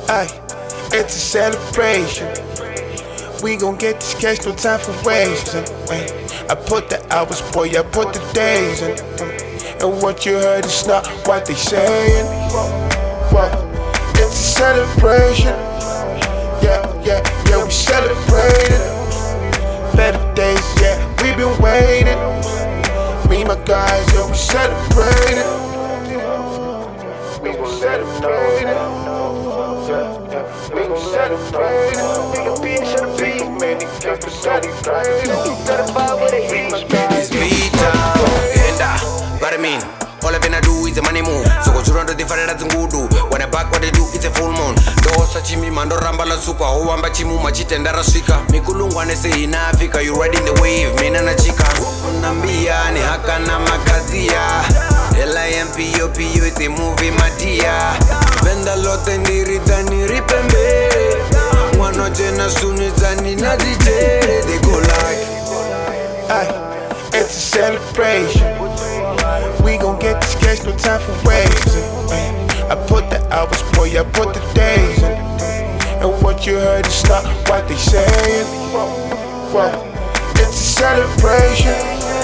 Ay, it's a celebration. We gon' get this cash, no time for wasting. I put the hours, boy, I put the days in. And what you heard is not what they saying. What? It's a celebration. Yeah, we celebrating. Better days, yeah, we been waiting. Me and my guys, yeah, we celebrating. We gon' celebrate it. We gon' celebrate it. We gon' be to the beat, man. They got to celebrate it. Certified with a heat. It's beat down, and what I mean. All I finna do is a money move. So go to the fire that's good. When I back what they do, it's a full moon. Dosa chimi mando ramba la suka. Ho amba chimu machitenda raswika. Mikulungwane say in Africa, you riding the wave. Mina na chika. Nambia ni haka na makazia. LIMPOPU, it's a movie matia. Benda lote nirita niripembe. Mwano jena sunizani na DJ. They go like, ay, it's a celebration. We gon' get this cash, no time for wasting. I put the hours, boy, I put the days in. And what you heard is not what they saying. Well, it's a celebration.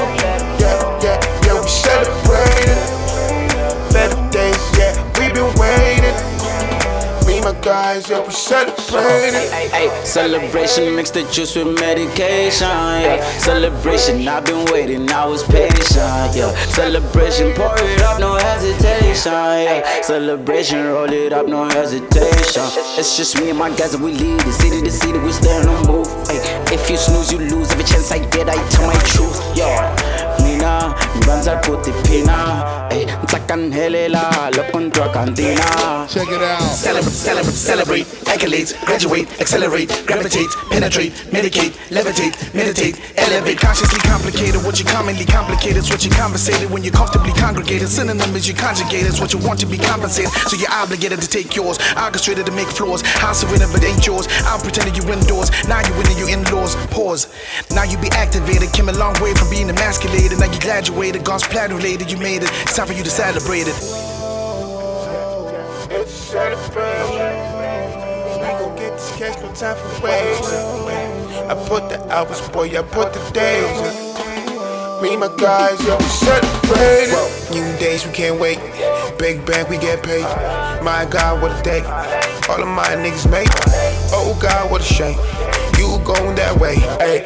Yeah, we celebrating. Better days, yeah, we been waiting. Me and my guys, yeah, we celebrating. Celebration mixed the juice with medication, yeah. Celebration, I've been waiting, I was patient, yeah. Celebration, pour it up, no hesitation, yeah. Celebration, roll it up, no hesitation. It's just me and my guys and we lead it, city to city, we stay on the move, ay. If you snooze, you lose, every chance I get, I tell my truth, yeah. Mina, Banza put the pina, ay. Tsakan helela, look on cantina. Check it out. Celebrate, accolades, graduate, accelerate, gravitate, penetrate, medicate, levitate, meditate, elevate. Consciously complicated, what you commonly complicate is what you conversated when you're comfortably congregated. Synonym is you conjugate, it's what you want to be compensated. So you're obligated to take yours, orchestrated to make floors. House of winner, but ain't yours. I'm pretending you indoors, now you winning you indoors. Pause. Now you be activated, came a long way from being emasculated. Now you graduated, God's plan related, you made it. It's time for you to celebrate it. It's a celebration. We gon' get this cash, no time for wasting. I put the hours, boy, I put the days in. Me and my guys, yeah, we celebrating. New days, we can't wait. Big bank, we get paid. My God, what a day. All of my niggas made. Oh God, what a shame. You going that way, ayy.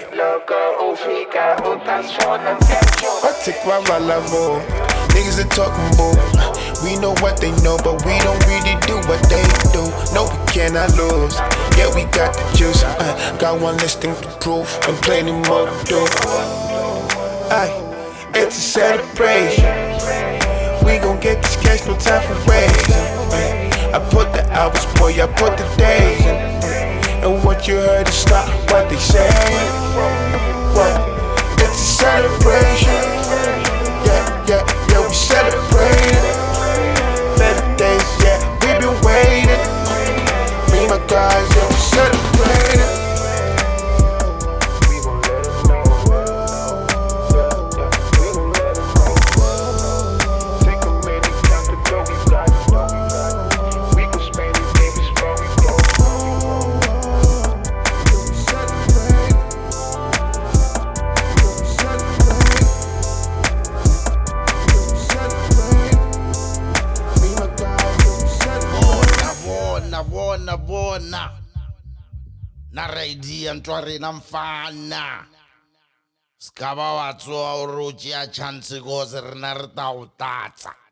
I take my level. Niggas are talking bull. We know what they know, but we don't really do what they do. No, we cannot lose. Yeah, we got the juice. Got one less thing to prove and plenty more to do. Ay, it's a celebration. We gon' get this cash, no time for wasting. I put the hours, boy, I put the days in. And what you heard is not what they saying. Well, it's a celebration. Yeah, we celebrating. Better days, yeah, we been waiting. Me and my guys, yeah, we celebrating. We gon' let them know. We gon' let them know. Take a minute, count the dough, we got it. We gon' spend it, baby, before we go. We celebrate. We celebrate. Bona na raidi ntware na mfana skaba wa tswa o ro tšea chance go se rena re ta o tatsa.